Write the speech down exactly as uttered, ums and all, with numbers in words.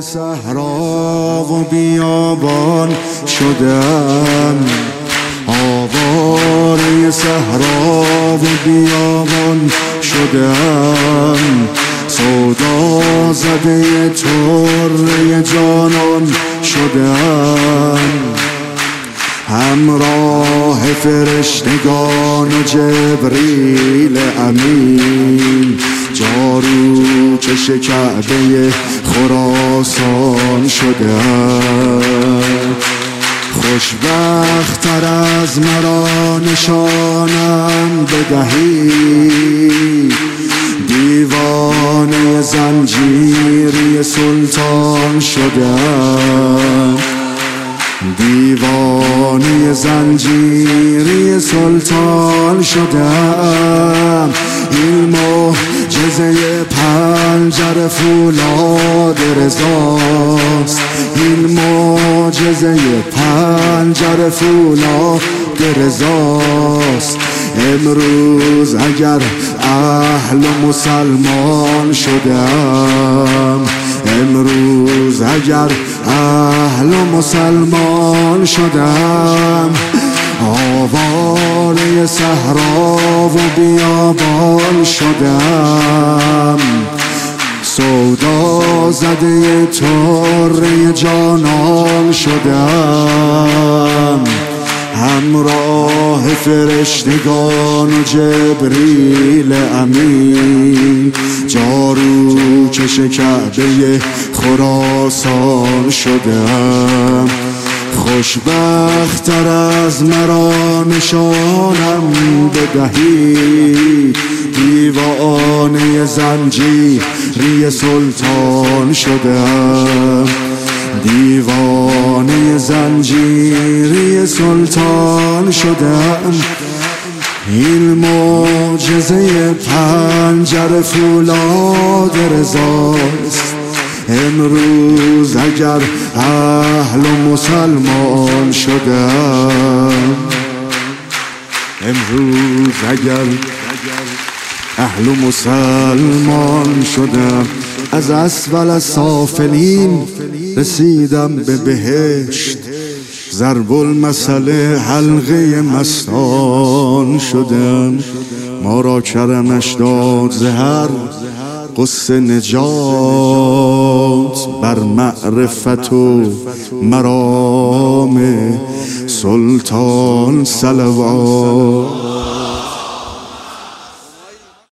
صحرا و بیابان شدم، آواره صحرا و بیابان شدم، سودا زده طره جانان شدم، همراه فرشتگان و جبریل امین، جارو چش کعبه خراسان شدم. خوشبخت‌تر از مرا نشانم بدهی، دیوانه زنجیری سلطان شدم، دیوانه زنجیری سلطان شدم. این معجزه پنجره فولاد رضاست، این معجزه پنجره فولاد رضاست. امروز اگر اهل مسلمان شدم، امروز اگر اهل مسلمان شدم، آواره صحرا و بیابان شدم، سودا زده طره جانان شدم، همراه فرشتگان و جبریل امین، جارو چش کعبه خراسان شدم. خوشبخت‌تر از مرا نشانم بدهی، دیوانه زنجیری سلطان شدم، دیوانه زنجیری سلطان شدم. این معجزه پنجره فولاد رضاست، امروز اگر اهل مسلمان شدم، امروز اگر اهل مسلمان شدم. از اسفل السافلین رسیدم به بهشت، ضرب المثل حلقه مستان شدم. ما را کرمش داد زهر قصه نجات، بر معرفت و مرام سلطان صلوات.